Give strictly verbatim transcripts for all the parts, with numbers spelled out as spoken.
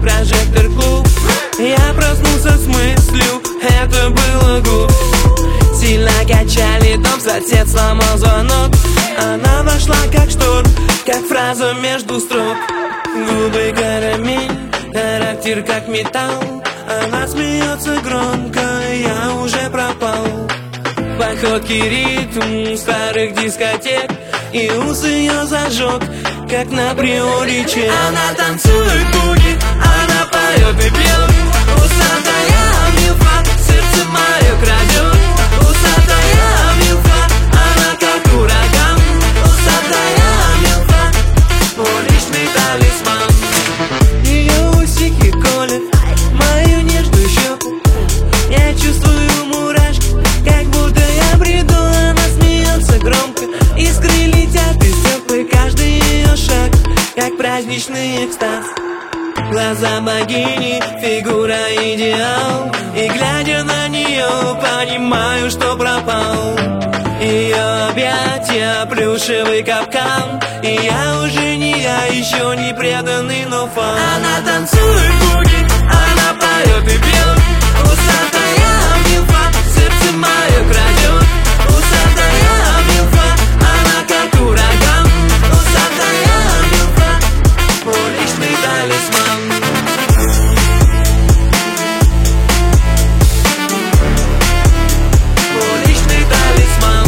прожектор-клуб. Я проснулся с мыслью, это было гуд. Сильно качали дом, сосед сломал звонок. Она вошла как шторм, как фраза между строк. Губы карамель, характер как металл. Она смеется громко, я уже пропал. Походки ритм старых дискотек, и ус ее зажег, как на приоре чек. Она танцует буги, она поет и пьет. Усатая милфа, сердце мое крадет. Усатая милфа, она как ураган. Усатая милфа, мой личный талисман. Ее усики колят мою нежную щеку. Я чувствую мурашки, как будто я бреду. Она смеется громко, искры летят из стекла. Каждый ее шаг, как праздничный экстаз. Глаза богини, фигура идеал. И глядя на нее, понимаю, что пропал. Ее объятия, плюшевый капкан. И я уже не я, еще не преданный, но фан. Она танцует буги, она поет и пьет. Усатая милфа, сердце мое крадет. Усатая милфа, она как ураган. Усатая милфа, мой личный талисман. Мой личный талисман.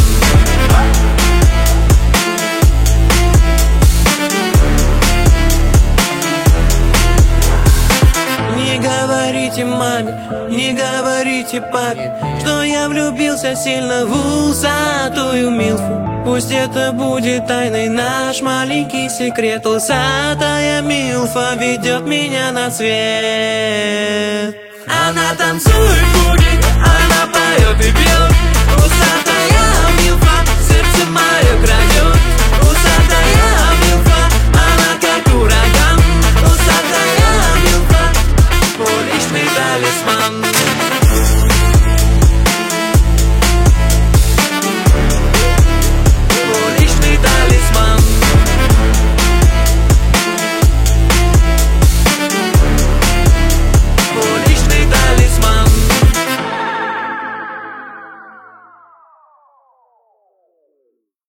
Не говорите маме, не говорите папе, что я влюбился сильно в усатую милфу. Пусть это будет тайной, наш маленький секрет. Усатая милфа ведет меня на свет. Она танцует